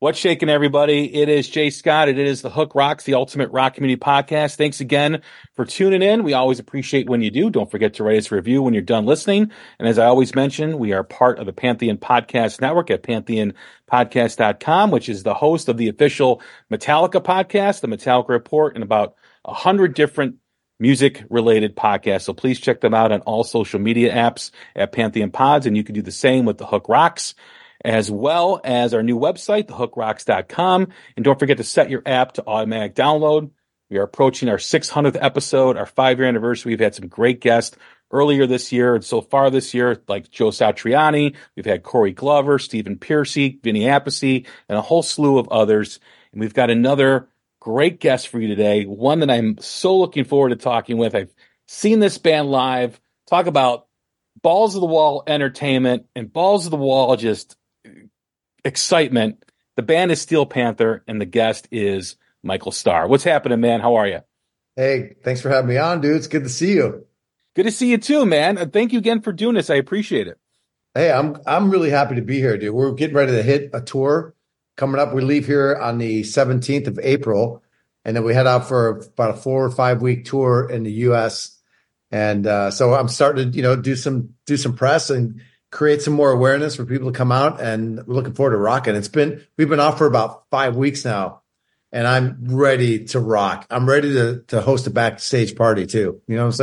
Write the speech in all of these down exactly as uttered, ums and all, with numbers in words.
What's shaking, everybody? It is Jay Scott. It is the Hook Rocks, the Ultimate Rock Community Podcast. Thanks again for tuning in. We always appreciate when you do. Don't forget to write us a review when you're done listening. And as I always mention, we are part of the Pantheon Podcast Network at pantheon podcast dot com, which is the host of the official Metallica podcast, the Metallica Report, and about a hundred different music-related podcasts. So please check them out on all social media apps at Pantheon Pods, and you can do the same with the Hook Rocks, as well as our new website, the hook rocks dot com. And don't forget to set your app to automatic download. We are approaching our six hundredth episode, our five-year anniversary. We've had some great guests earlier this year and so far this year, like Joe Satriani. We've had Corey Glover, Stephen Piercy, Vinny Appice, and a whole slew of others. And we've got another great guest for you today, one that I'm so looking forward to talking with. I've seen this band live. Talk about balls of the wall entertainment and balls of the wall just excitement. The band is Steel Panther, and the guest is Michael Starr. What's happening, man? How are you? Hey, thanks for having me on, dude. It's good to see you. Good to see you too, man. And thank you again for doing this. I appreciate it. Hey, I'm I'm really happy to be here, dude. We're getting ready to hit a tour coming up. We leave here on the seventeenth of April, and then we head out for about a four or five week tour in the U S. And uh, so I'm starting to, you know, do some do some press and create some more awareness for people to come out, and we're looking forward to rocking. It's been, we've been off for about five weeks now, and I'm ready to rock. I'm ready to, to host a backstage party too. You know what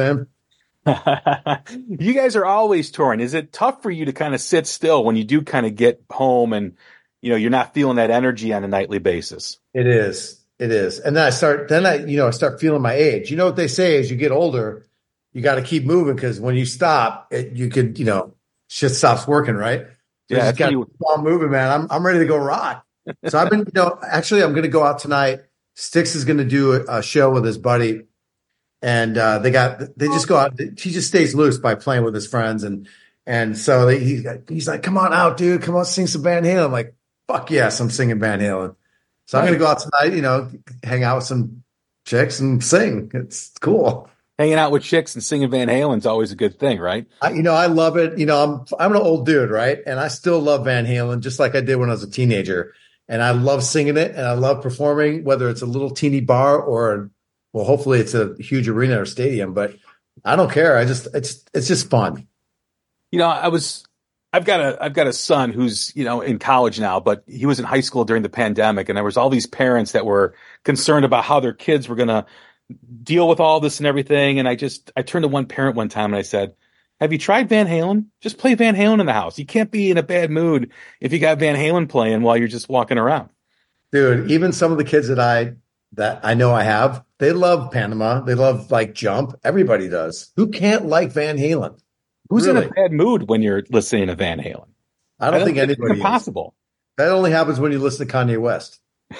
I'm saying? You guys are always touring. Is it tough for you to kind of sit still when you do kind of get home and, you know, you're not feeling that energy on a nightly basis? It is. It is. And then I start, then I, you know, I start feeling my age. You know what they say, as you get older, you got to keep moving, because when you stop, it, you could, you know, shit stops working, right? So yeah, got to keep on moving, man. I'm I'm ready to go rock. So I've been, you know, actually, I'm going to go out tonight. Styx is going to do a, a show with his buddy, and uh, they got they just go out. He just stays loose by playing with his friends, and and so they, he he's like, "Come on out, dude. Come on, sing some Van Halen." I'm like, "Fuck yes, I'm singing Van Halen." So I'm going to go out tonight, you know, hang out with some chicks and sing. It's cool. Hanging out with chicks and singing Van Halen's always a good thing, right? I, you know, I love it. You know, I'm I'm an old dude, right? And I still love Van Halen, just like I did when I was a teenager. And I love singing it, and I love performing, whether it's a little teeny bar or, well, hopefully it's a huge arena or stadium. But I don't care. I just it's it's just fun. You know, I was I've got a I've got a son who's, you know, in college now, but he was in high school during the pandemic, and there was all these parents that were concerned about how their kids were going to deal with all this and everything. And I just, I turned to one parent one time and I said, "Have you tried Van Halen? Just play Van Halen in the house. You can't be in a bad mood if you got Van Halen playing while you're just walking around." Dude, even some of the kids that I, that I know I have, they love Panama. They love like Jump. Everybody does. Who can't like Van Halen? Who's really in a bad mood when you're listening to Van Halen? I don't, I don't think, think anybody it's impossible. Is. That only happens when you listen to Kanye West.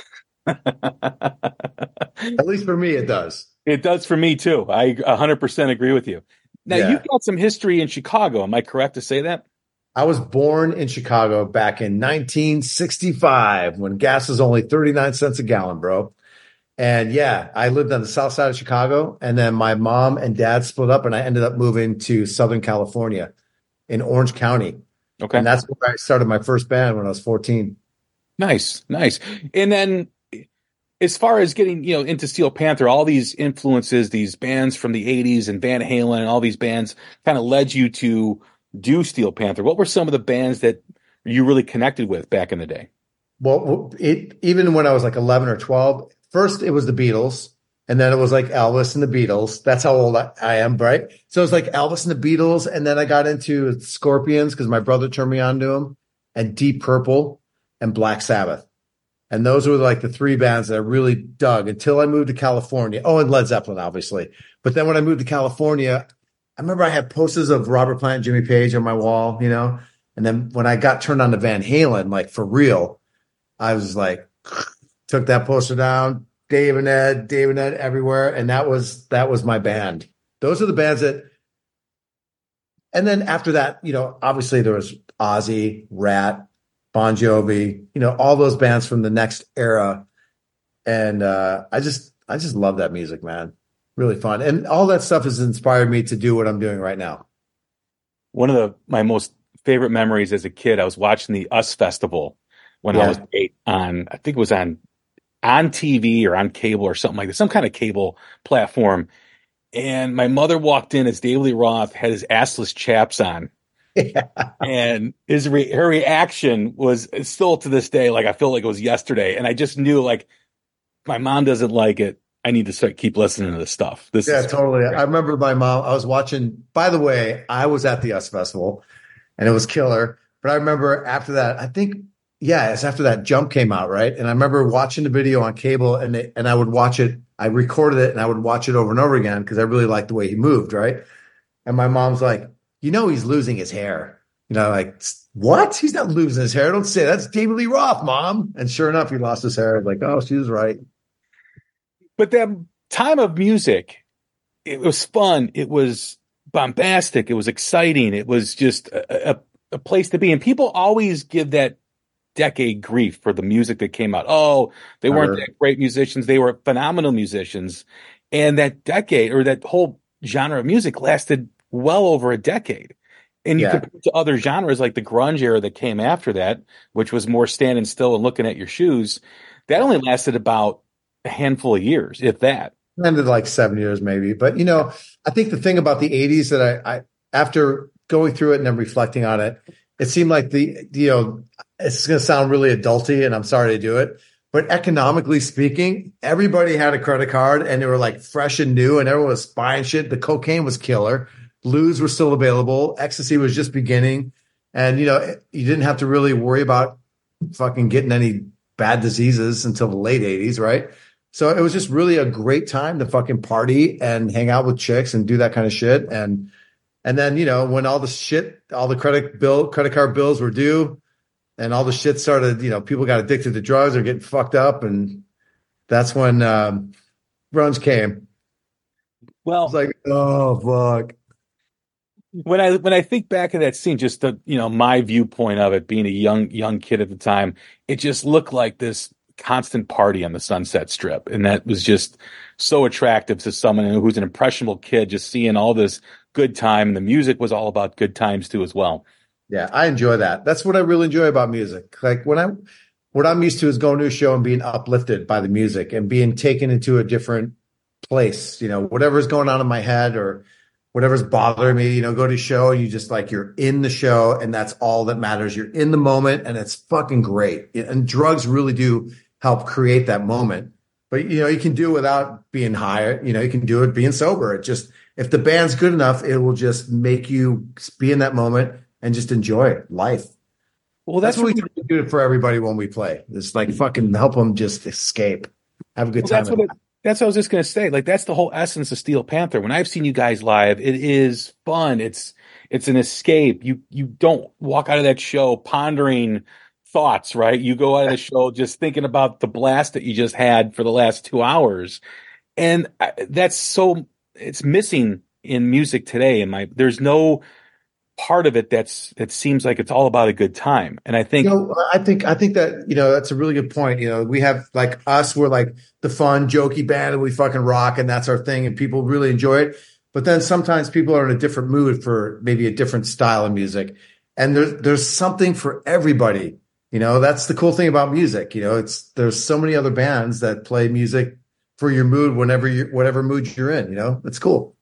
At least for me, it does. It does for me too. I one hundred percent agree with you. Now, yeah. You've got some history in Chicago. Am I correct to say that? I was born in Chicago back in nineteen sixty-five when gas was only thirty-nine cents a gallon, bro. And yeah, I lived on the south side of Chicago, and then my mom and dad split up, and I ended up moving to Southern California in Orange County. Okay. And that's where I started my first band when I was fourteen. Nice, nice. And then as far as getting, you know, into Steel Panther, all these influences, these bands from the eighties and Van Halen and all these bands kind of led you to do Steel Panther. What were some of the bands that you really connected with back in the day? Well, it, even when I was like eleven or twelve, first it was the Beatles, and then it was like Elvis and the Beatles. That's how old I, I am, right? So it was like Elvis and the Beatles, and then I got into Scorpions because my brother turned me on to them, and Deep Purple and Black Sabbath. And those were like the three bands that I really dug until I moved to California. Oh, and Led Zeppelin, obviously. But then when I moved to California, I remember I had posters of Robert Plant and Jimmy Page on my wall, you know? And then when I got turned on to Van Halen, like for real, I was like, took that poster down, Dave and Ed, Dave and Ed everywhere. And that was, that was my band. Those are the bands that, and then after that, you know, obviously there was Ozzy, Rat, Bon Jovi, you know, all those bands from the next era. And uh, I just, I just love that music, man. Really fun. And all that stuff has inspired me to do what I'm doing right now. One of the, my most favorite memories as a kid, I was watching the U S Festival when I was Yeah. eight on, I think it was on on T V or on cable or something like that, some kind of cable platform. And my mother walked in as David Lee Roth had his assless chaps on. Yeah. And his re- her reaction was still to this day, like I feel like it was yesterday. And I just knew, like, my mom doesn't like it. I need to start keep listening to this stuff. This Yeah, is totally. great. I remember my mom, I was watching, by the way, I was at the U S Festival and it was killer. But I remember after that, I think, yeah, it's after that Jump came out, right? And I remember watching the video on cable and it, and I would watch it. I recorded it and I would watch it over and over again because I really liked the way he moved, right? And my mom's like, you know, he's losing his hair. You know, like, what? He's not losing his hair. Don't say that. That's David Lee Roth, Mom. And sure enough, he lost his hair. Like, oh, she was right. But that time of music, it was fun. It was bombastic. It was exciting. It was just a, a, a place to be. And people always give that decade grief for the music that came out. Oh, they weren't that great musicians. They were phenomenal musicians. And that decade or that whole genre of music lasted well over a decade. And you Yeah. compare it to other genres like the grunge era that came after that, which was more standing still and looking at your shoes. That only lasted about a handful of years, if that. Ended like seven years maybe. But, you know, I think the thing about the eighties that I, I after going through it and then reflecting on it, it seemed like the, you know, it's going to sound really adulty and I'm sorry to do it, but economically speaking, everybody had a credit card and they were like fresh and new and everyone was buying shit. The cocaine was killer. Blues were still available. Ecstasy was just beginning. And, you know, you didn't have to really worry about fucking getting any bad diseases until the late eighties, right? So it was just really a great time to fucking party and hang out with chicks and do that kind of shit. And, and then, you know, when all the shit, all the credit bill, credit card bills were due and all the shit started, you know, people got addicted to drugs or getting fucked up. And that's when um, grunge came. Well, It's like, oh, fuck. When I when I think back of that scene, just the you know my viewpoint of it, being a young young kid at the time, it just looked like this constant party on the Sunset Strip, and that was just so attractive to someone who's an impressionable kid. Just seeing all this good time, and the music was all about good times too, as well. Yeah, I enjoy that. That's what I really enjoy about music. Like when I, what I'm used to is going to a show and being uplifted by the music and being taken into a different place. You know, whatever's going on in my head or whatever's bothering me, you know, go to a show and you just like, you're in the show and that's all that matters. You're in the moment and it's fucking great. And drugs really do help create that moment. But, you know, you can do it without being high. You know, you can do it being sober. It just, if the band's good enough, it will just make you be in that moment and just enjoy life. Well, That's, that's, what we try to do for everybody when we play. It's like fucking help them just escape, have a good well, time. that's what it, that's what I was just gonna say. Like that's the whole essence of Steel Panther. When I've seen you guys live, it is fun. It's it's an escape. You you don't walk out of that show pondering thoughts, right? You go out of the show just thinking about the blast that you just had for the last two hours, and I, that's so it's missing in music today. And my there's no part of it that's that seems like it's all about a good time. And I think You know, I think I think that, you know, that's a really good point. You know, we have like us, we're like the fun, jokey band and we fucking rock and that's our thing and people really enjoy it. But then sometimes people are in a different mood for maybe a different style of music. And there's there's something for everybody. You know, that's the cool thing about music. You know, it's there's so many other bands that play music for your mood whenever you whatever mood you're in, you know. It's cool.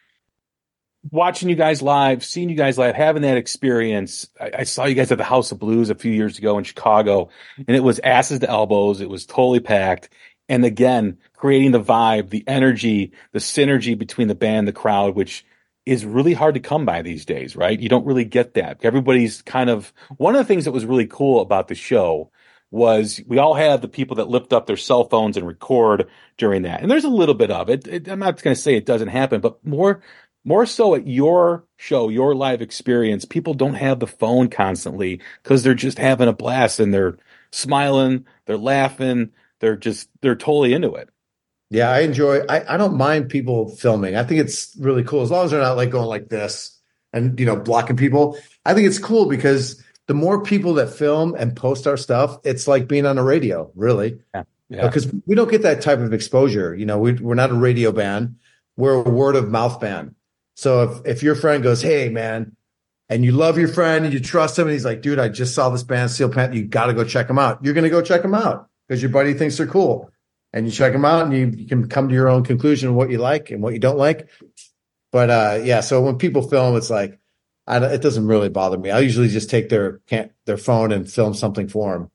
watching you guys live, seeing you guys live, having that experience. I, I saw you guys at the House of Blues a few years ago in Chicago, and it was asses to elbows. It was totally packed. And again, creating the vibe, the energy, the synergy between the band, the crowd, which is really hard to come by these days, right? You don't really get that. Everybody's kind of, one of the things that was really cool about the show was we all have the people that lift up their cell phones and record during that. And there's a little bit of it. it I'm not going to say it doesn't happen, but more, more so at your show, your live experience, people don't have the phone constantly because they're just having a blast and they're smiling, they're laughing, they're just, they're totally into it. Yeah, I enjoy, I, I don't mind people filming. I think it's really cool as long as they're not like going like this and, you know, blocking people. I think it's cool because the more people that film and post our stuff, it's like being on a radio, really. Yeah. Yeah. Because we don't get that type of exposure. You know, we, we're not a radio band. We're a word of mouth band. So if, if your friend goes, hey, man, and you love your friend and you trust him, and he's like, dude, I just saw this band, Steel Panther. You got to go check them out. You're going to go check them out because your buddy thinks they're cool. And you check them out and you, you can come to your own conclusion of what you like and what you don't like. But uh, yeah, so when people film, it's like, I, it doesn't really bother me. I usually just take their can't, their phone and film something for them.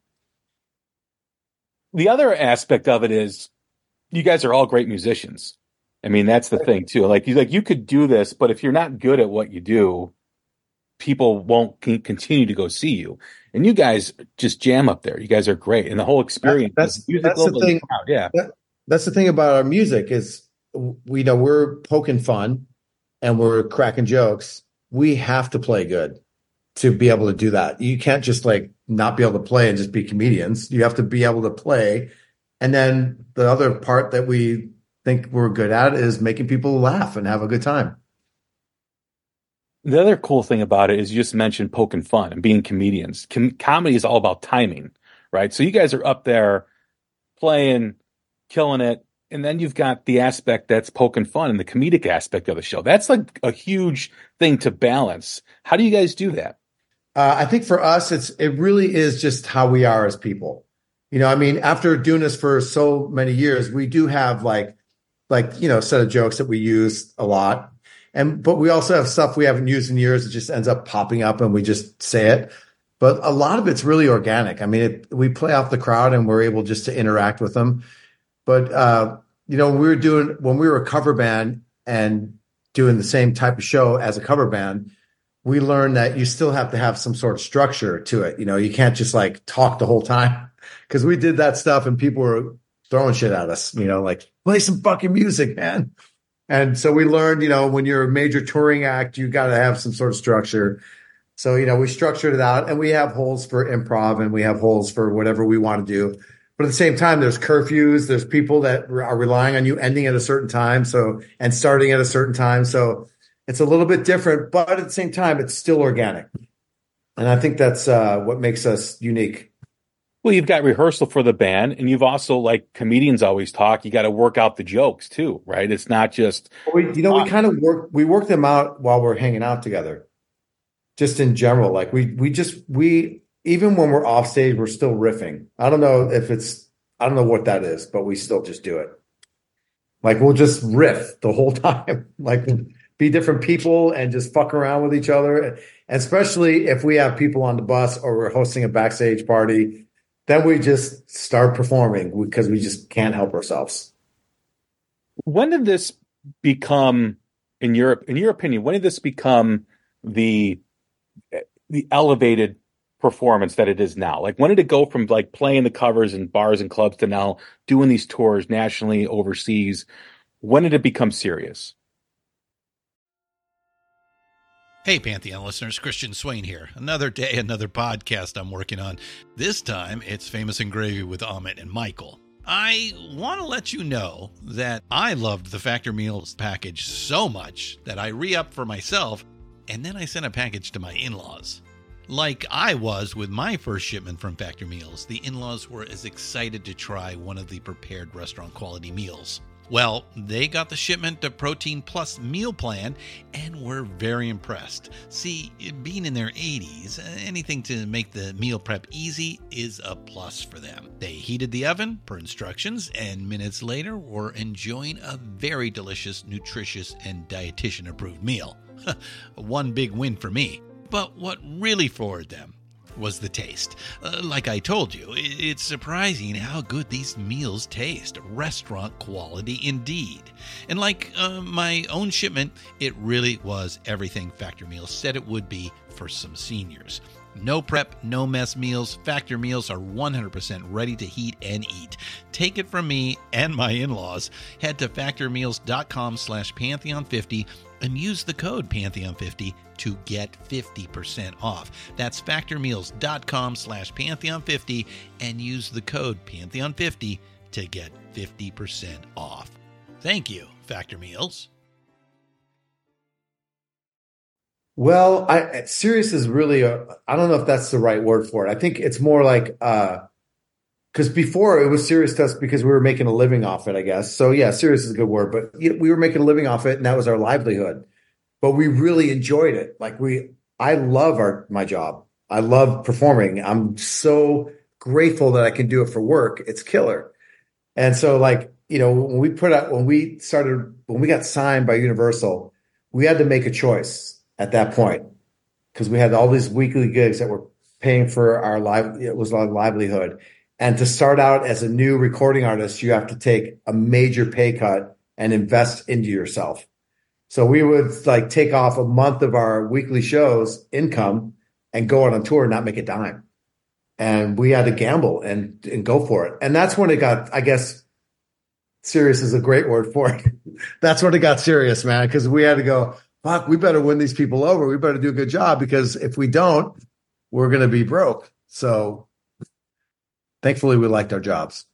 The other aspect of it is you guys are all great musicians. I mean, that's the thing too. Like you, like you could do this, but if you're not good at what you do, people won't continue to go see you. And you guys just jam up there. You guys are great, and the whole experience. That's is musical, that's the thing. Yeah, that, that's the thing about our music is we know we're poking fun and we're cracking jokes. We have to play good to be able to do that. You can't just like not be able to play and just be comedians. You have to be able to play. And then the other part that we think we're good at is making people laugh and have a good time. The other cool thing about it is you just mentioned poking fun and being comedians. Com- comedy is all about timing, right? So you guys are up there playing, killing it, and then you've got the aspect that's poking fun and the comedic aspect of the show. That's like a huge thing to balance. How do you guys do that? Uh, I think for us, it's it really is just how we are as people. You know, I mean, after doing this for so many years, we do have like, like you know, a set of jokes that we use a lot. And, but we also have stuff we haven't used in years. It just ends up popping up and we just say it. But a lot of it's really organic. I mean, it, we play off the crowd and we're able just to interact with them. But, uh, you know, we were doing, when we were a cover band and doing the same type of show as a cover band, we learned that you still have to have some sort of structure to it. You know, you can't just like talk the whole time, because we did that stuff and people were throwing shit at us, you know, like play some fucking music, man. And so we learned, you know, when you're a major touring act, you got to have some sort of structure. So, you know, we structured it out, and we have holes for improv and we have holes for whatever we want to do. But at the same time, there's curfews. There's people that are relying on you ending at a certain time. So, and starting at a certain time. So it's a little bit different, but at the same time, it's still organic. And I think that's uh, what makes us unique. Well, you've got rehearsal for the band, and you've also, like comedians always talk, you got to work out the jokes too, right? It's not just, we, you know, uh, we kind of work, we work them out while we're hanging out together, just in general. Like we, we just, we, even when we're off stage, we're still riffing. I don't know if it's, I don't know what that is, but we still just do it. Like we'll just riff the whole time, like be different people and just fuck around with each other. And especially if we have people on the bus or we're hosting a backstage party, then we just start performing because we just can't help ourselves. When did this become, in your in your opinion, when did this become the the elevated performance that it is now? Like, when did it go from like playing the covers in bars and clubs to now doing these tours nationally, overseas? When did it become serious? Hey, Pantheon listeners, Christian Swain here. Another day, another podcast I'm working on. This time, it's Famous and Gravy with Amit and Michael. I want to let you know that I loved the Factor Meals package so much that I re-upped for myself, and then I sent a package to my in-laws. Like I was with my first shipment from Factor Meals, the in-laws were as excited to try one of the prepared restaurant quality meals. Well, they got the shipment of Protein Plus meal plan and were very impressed. See, being in their eighties, anything to make the meal prep easy is a plus for them. They heated the oven per instructions, and minutes later were enjoying a very delicious, nutritious, and dietitian-approved meal. One big win for me. But what really floored them was the taste. Uh, like I told you, it's surprising how good these meals taste. Restaurant quality indeed. And like uh, my own shipment, it really was everything Factor Meals said it would be for some seniors. No prep, no mess meals. Factor Meals are one hundred percent ready to heat and eat. Take it from me and my in-laws. Head to factormeals.com slash Pantheon fifty and use the code Pantheon fifty to get fifty percent off. That's factormeals.com slash Pantheon fifty and use the code Pantheon fifty to get fifty percent off. Thank you, Factor Meals. Well, I serious is really a, I don't know if that's the right word for it. I think it's more like, uh, because before it was serious to us because we were making a living off it, I guess. So yeah, serious is a good word, but we were making a living off it and that was our livelihood. But we really enjoyed it. Like we, I love our my job. I love performing. I'm so grateful that I can do it for work. It's killer. And so like, you know, when we put out, when we started, when we got signed by Universal, we had to make a choice at that point because we had all these weekly gigs that were paying for our live, it was our livelihood. And to start out as a new recording artist, you have to take a major pay cut and invest into yourself. So we would like take off a month of our weekly shows income and go out on tour and not make a dime. And we had to gamble and, and go for it. And that's when it got, I guess, serious is a great word for it. That's when it got serious, man, because we had to go, fuck, we better win these people over. We better do a good job because if we don't, we're going to be broke. So thankfully, we liked our jobs.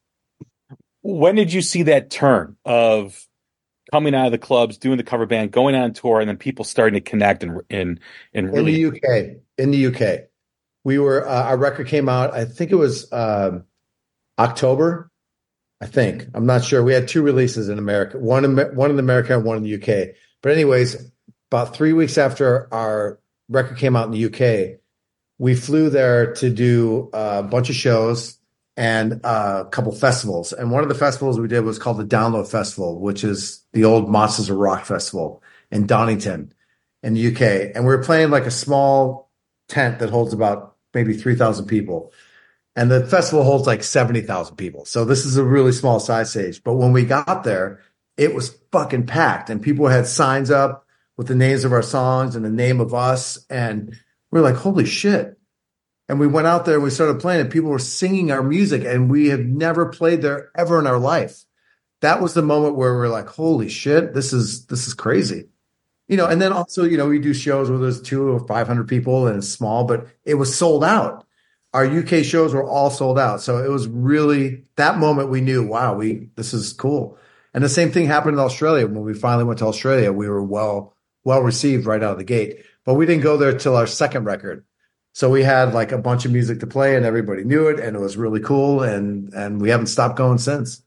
When did you see that turn of coming out of the clubs, doing the cover band, going on tour, and then people starting to connect and and, and really... In the U K. In the U K. We were, uh, our record came out, I think it was um, October, I think. I'm not sure. We had two releases in America, one in, one in America and one in the U K. But anyways, about three weeks after our record came out in the U K, we flew there to do a bunch of shows and a couple festivals. And one of the festivals we did was called the Download Festival, which is the old Monsters of Rock Festival in Donington in the U K. And we were playing like a small tent that holds about maybe three thousand people. And the festival holds like seventy thousand people. So this is a really small size stage. But when we got there, it was fucking packed and people had signs up with the names of our songs and the name of us. And we were like, holy shit. And we went out there and we started playing and people were singing our music and we had never played there ever in our life. That was the moment where we were like, holy shit, this is, this is crazy. You know, and then also, you know, we do shows where there's two or five hundred people and it's small, but it was sold out. Our U K shows were all sold out. So it was really that moment we knew, wow, we, this is cool. And the same thing happened in Australia. When we finally went to Australia, we were well, well received right out of the gate, but we didn't go there till our second record. So we had like a bunch of music to play and everybody knew it and it was really cool. And, and we haven't stopped going since.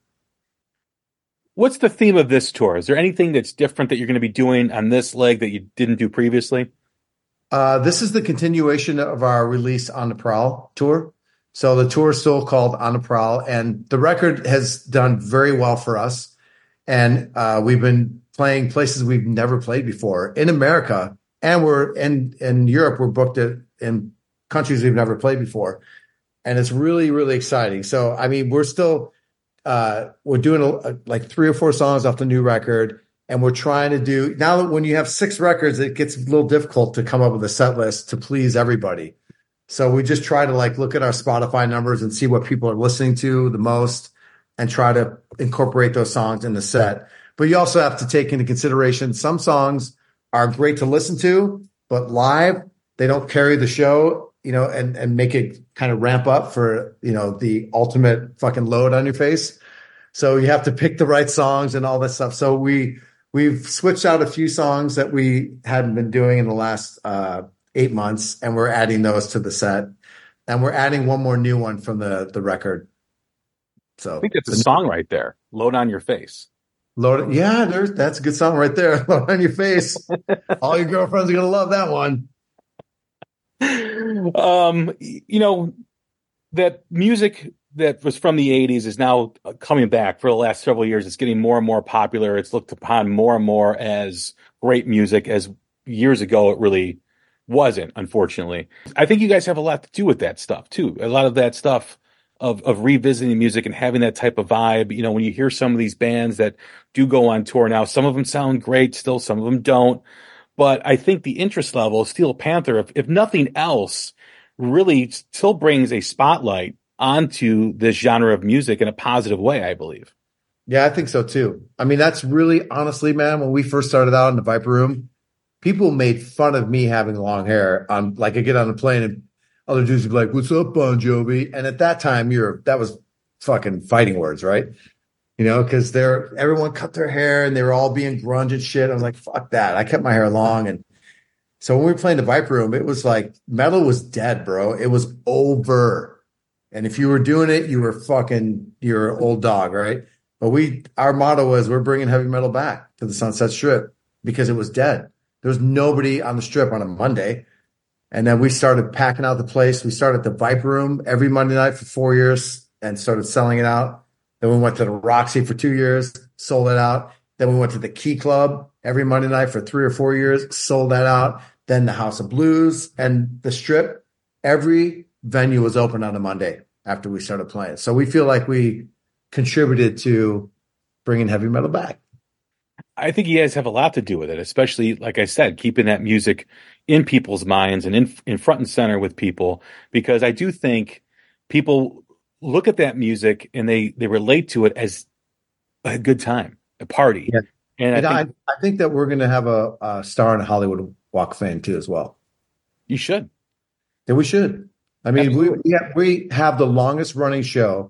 What's the theme of this tour? Is there anything that's different that you're going to be doing on this leg that you didn't do previously? Uh, this is the continuation of our release On the Prowl tour. So the tour is still called On the Prowl, and the record has done very well for us. And uh, we've been playing places we've never played before in America, and we're in in Europe. We're booked at, in countries we've never played before, and it's really really exciting. So I mean, we're still uh, we're doing a, a, like three or four songs off the new record. And we're trying to do now that when you have six records, it gets a little difficult to come up with a set list to please everybody. So we just try to like look at our Spotify numbers and see what people are listening to the most and try to incorporate those songs in the set. But you also have to take into consideration some songs are great to listen to, but live, they don't carry the show, you know, and, and make it kind of ramp up for, you know, the ultimate fucking load on your face. So you have to pick the right songs and all that stuff. So we, We've switched out a few songs that we hadn't been doing in the last uh, eight months, and we're adding those to the set. And we're adding one more new one from the, the record. So I think that's a song right there. Load on Your Face. Load, yeah, there's that's a good song right there. Load on Your Face. All your girlfriends are gonna love that one. Um, you know, that music that was from the eighties is now coming back for the last several years. It's getting more and more popular. It's looked upon more and more as great music, as years ago it really wasn't, unfortunately. I think you guys have a lot to do with that stuff too. A lot of that stuff of, of revisiting music and having that type of vibe. You know, when you hear some of these bands that do go on tour now, some of them sound great still, some of them don't. But I think the interest level of Steel Panther, if, if nothing else, really still brings a spotlight onto this genre of music in a positive way, I believe. Yeah, I think so too. I mean, that's really honestly, man, when we first started out in the Viper Room, people made fun of me having long hair. On like I get on the plane and other dudes would be like, "What's up, Bon Jovi?" And at that time, you're that was fucking fighting words, right? You know, because they're everyone cut their hair and they were all being grunge and shit. I was like, fuck that. I kept my hair long. And so when we were playing the Viper Room, it was like metal was dead, bro. It was over. And if you were doing it, you were fucking, you're an old dog, right? But we, our motto was we're bringing heavy metal back to the Sunset Strip because it was dead. There was nobody on the strip on a Monday. And then we started packing out the place. We started the Viper Room every Monday night for four years and started selling it out. Then we went to the Roxy for two years, sold it out. Then we went to the Key Club every Monday night for three or four years, sold that out. Then the House of Blues and the Strip. Every venue was open on a Monday after we started playing. So we feel like we contributed to bringing heavy metal back. I think you guys have a lot to do with it, especially, like I said, keeping that music in people's minds and in, in front and center with people, because I do think people look at that music and they, they relate to it as a good time, a party. Yeah. And, and I, think, I, I think that we're going to have a, a star in the Hollywood Walk of Fame too, as well. You should. Yeah, we should. I mean, we, we, have, we have the longest running show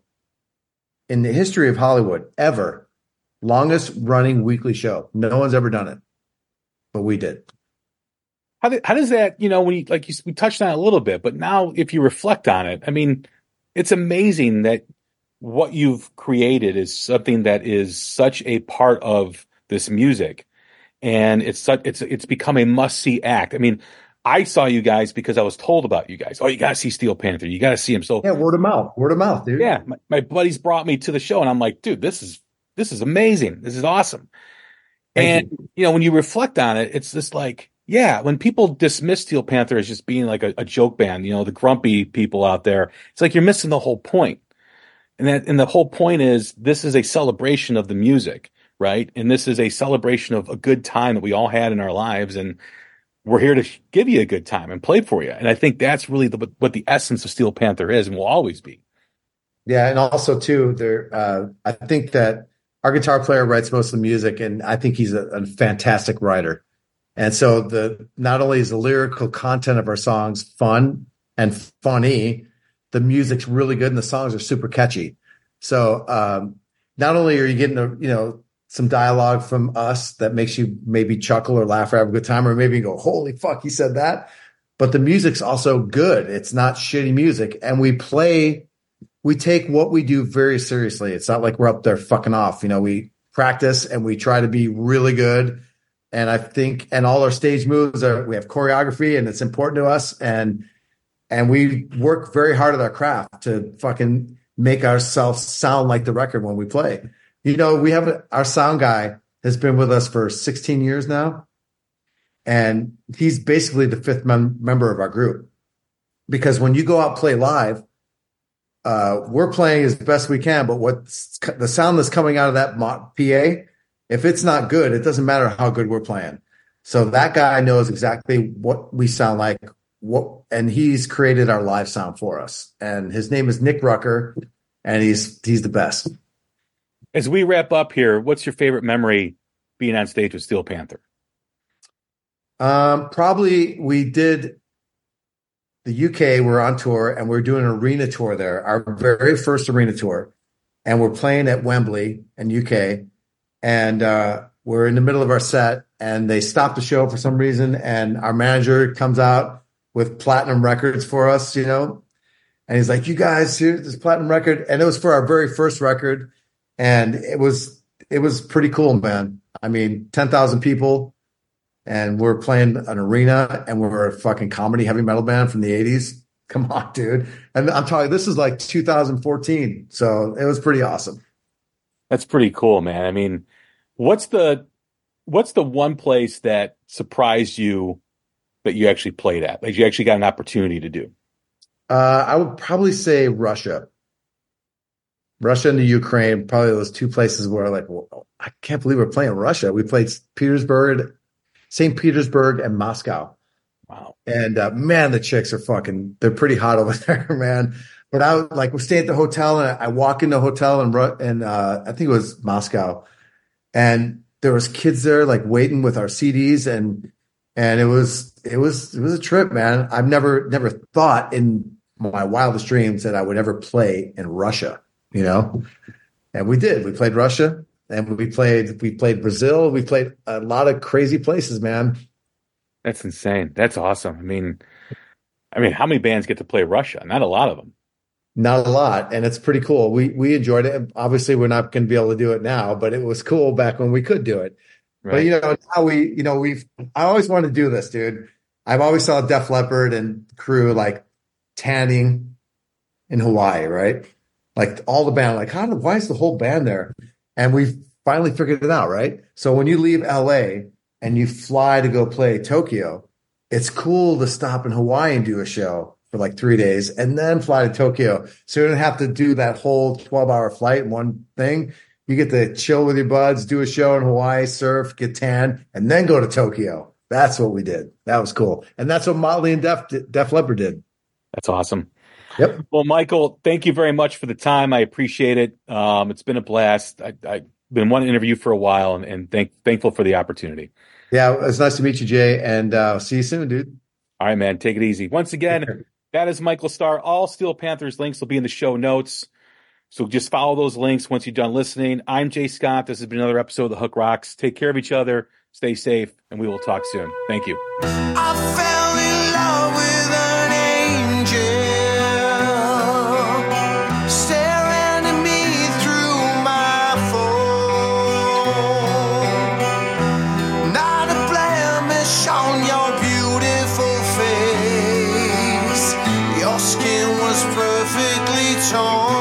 in the history of Hollywood ever. Longest running weekly show. No one's ever done it, but we did. How, do, how does that, you know, when you, like you, we touched on it a little bit, but now if you reflect on it, I mean, it's amazing that what you've created is something that is such a part of this music, and it's such, it's it's become a must see act. I mean, I saw you guys because I was told about you guys. Oh, you got to see Steel Panther. You got to see him. So yeah, word of mouth, word of mouth, dude. Yeah, my, my buddies brought me to the show, and I'm like, dude, this is this is amazing. This is awesome. Thank and you. you know, when you reflect on it, it's just like, yeah, when people dismiss Steel Panther as just being like a, a joke band, you know, the grumpy people out there, it's like you're missing the whole point. And that, and the whole point is this is a celebration of the music, right? And this is a celebration of a good time that we all had in our lives, and we're here to give you a good time and play for you. And I think that's really the, what the essence of Steel Panther is and will always be. Yeah, and also too, there, uh, I think that our guitar player writes most of the music, and I think he's a, a fantastic writer. And so the not only is the lyrical content of our songs fun and funny, the music's really good and the songs are super catchy. So um, not only are you getting a, you know, some dialogue from us that makes you maybe chuckle or laugh or have a good time, or maybe you go, holy fuck, he said that. But the music's also good. It's not shitty music. And we play, we take what we do very seriously. It's not like we're up there fucking off. You know, we practice and we try to be really good. And I think, and all our stage moves are, we have choreography and it's important to us. And, and we work very hard at our craft to fucking make ourselves sound like the record when we play. You know, we have, our sound guy has been with us for sixteen years now. And he's basically the fifth mem- member of our group, because when you go out and play live, uh, we're playing as best we can, but what's the sound that's coming out of that P A, if it's not good, it doesn't matter how good we're playing. So that guy knows exactly what we sound like, what, and he's created our live sound for us. And his name is Nick Rucker, and he's he's the best. As we wrap up here, what's your favorite memory being on stage with Steel Panther? Um, probably we did the U K. We're on tour and we're doing an arena tour there, our very first arena tour, and we're playing at Wembley in U K. And uh, we're in the middle of our set, and they stop the show for some reason, and our manager comes out with platinum records for us, you know, and he's like, "You guys, here's this platinum record," and it was for our very first record, and it was it was pretty cool, man. I mean, ten thousand people. And we're playing an arena, and we're a fucking comedy heavy metal band from the eighties. Come on, dude. And I'm talking, this is like two thousand fourteen. So it was pretty awesome. That's pretty cool, man. I mean, what's the, what's the one place that surprised you that you actually played at? Like you actually got an opportunity to do? Uh, I would probably say Russia. Russia and the Ukraine, probably those two places where like, well, I can't believe we're playing Russia. We played Petersburg, Saint Petersburg, and Moscow. Wow. And uh, man, the chicks are fucking, they're pretty hot over there, man. But I like, we stay at the hotel, and I, I walk in the hotel and, and uh, I think it was Moscow. And there was kids there like waiting with our C Ds, and, and it was, it was, it was a trip, man. I've never, never thought in my wildest dreams that I would ever play in Russia, you know? And we did, we played Russia. And we played, we played Brazil. We played a lot of crazy places, man. That's insane. That's awesome. I mean, I mean, how many bands get to play Russia? Not a lot of them. Not a lot, and it's pretty cool. We we enjoyed it. Obviously, we're not going to be able to do it now, but it was cool back when we could do it. Right. But you know, now we, you know, we've. I always wanted to do this, dude. I've always saw Def Leppard and crew like tanning in Hawaii, right? Like all the band, like how? Why is the whole band there? And we finally figured it out, right? So when you leave L A and you fly to go play Tokyo, it's cool to stop in Hawaii and do a show for like three days and then fly to Tokyo. So you don't have to do that whole twelve hour flight in one thing. You get to chill with your buds, do a show in Hawaii, surf, get tan, and then go to Tokyo. That's what we did. That was cool. And that's what Motley and Def, Def Leppard did. That's awesome. Yep. Well, Michael, thank you very much for the time. I appreciate it. Um, it's been a blast. I, I've been wanting to interview for a while and, and thank, thankful for the opportunity. Yeah, it's nice to meet you, Jay, and uh, see you soon, dude. All right, man. Take it easy. Once again, that is Michael Starr. All Steel Panthers links will be in the show notes. So just follow those links once you're done listening. I'm Jay Scott. This has been another episode of The Hook Rocks. Take care of each other. Stay safe, and we will talk soon. Thank you. I fell in love with an angel staring at me through my phone. Not a blemish on your beautiful face. Your skin was perfectly toned.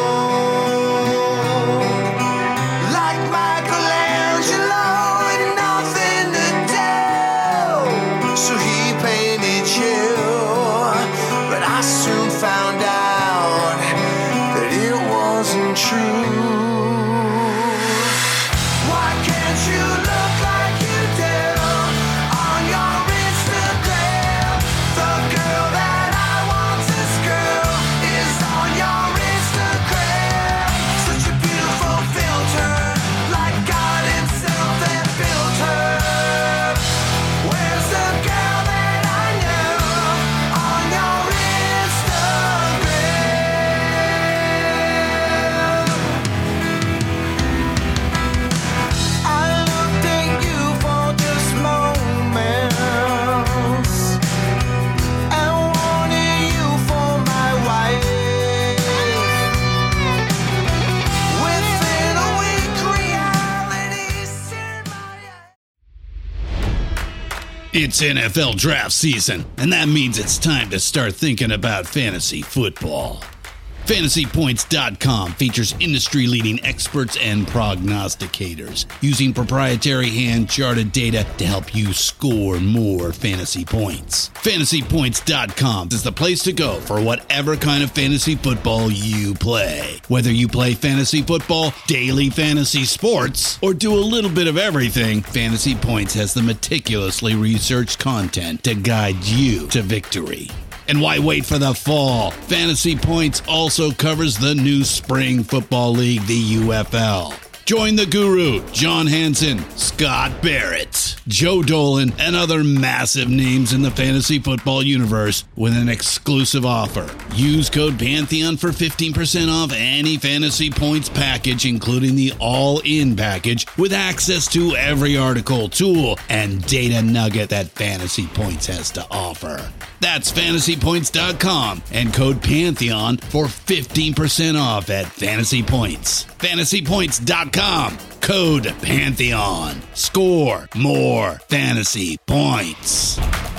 It's N F L draft season, and that means it's time to start thinking about fantasy football. Fantasy Points dot com features industry-leading experts and prognosticators using proprietary hand-charted data to help you score more fantasy points. Fantasy Points dot com is the place to go for whatever kind of fantasy football you play. Whether you play fantasy football, daily fantasy sports, or do a little bit of everything, Fantasy Points has the meticulously researched content to guide you to victory. And why wait for the fall? Fantasy Points also covers the new spring football league, the U F L. Join the guru, John Hansen, Scott Barrett, Joe Dolan, and other massive names in the fantasy football universe with an exclusive offer. Use code Pantheon for fifteen percent off any Fantasy Points package, including the all-in package, with access to every article, tool, and data nugget that Fantasy Points has to offer. That's Fantasy Points dot com and code Pantheon for fifteen percent off at Fantasy Points. Fantasy Points dot com, code Pantheon. Score more fantasy points.